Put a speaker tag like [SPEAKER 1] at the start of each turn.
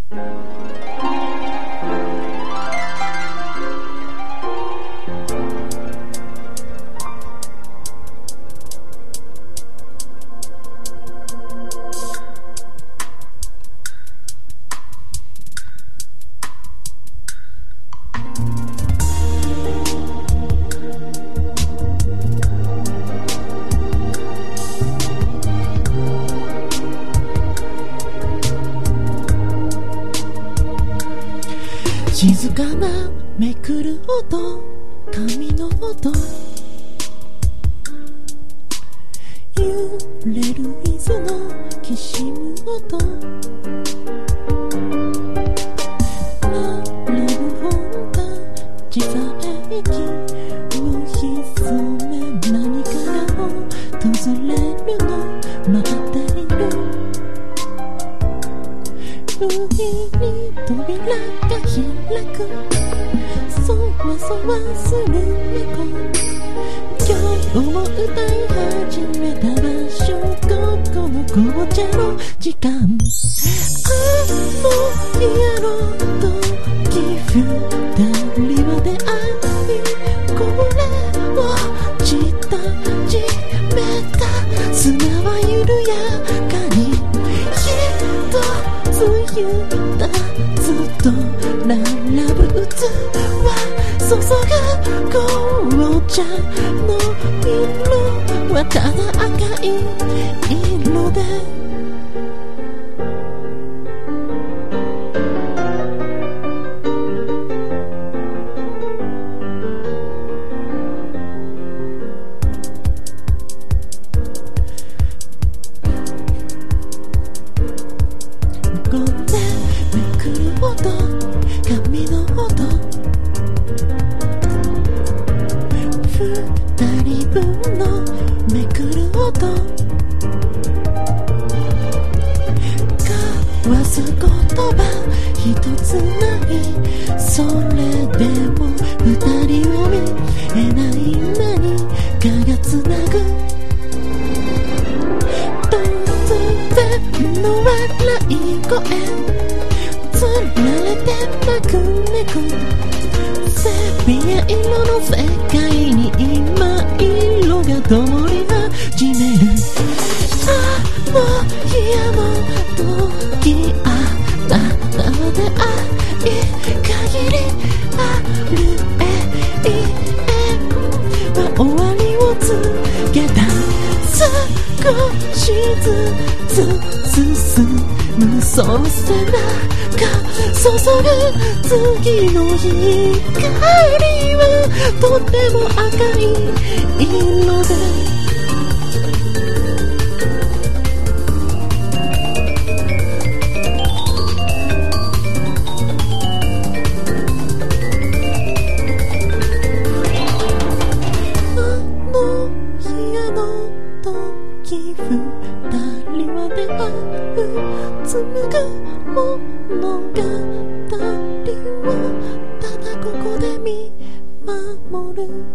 [SPEAKER 1] 静かなめくる音、髪の音、揺れる水のきしむ音、並ぶ本が小さい息を潜め、何かが訪れるの待っている。不意に扉が開く、そわそわする猫、今日も歌い始めた場所、ここの紅茶の時間。もうやろうと二人は出会い、これを始めた。砂は緩やかにつゆだ、ずっと並ぶ器、注ぐ紅茶の色はただ赤い色で、髪の音、二人分のめくる音、交わす言葉一つない、それでも二人を見えない何かがつなぐ。突然の笑い声、つられて泣く猫、セピア色の世界に今色が灯り始める。もう嫌の時、あなたの出会い限りある永遠は終わりを告げた。少しずつ進むその背中注ぐ次の光はとても赤い色で、二人は出会う紡ぐ物語をただここで見守る。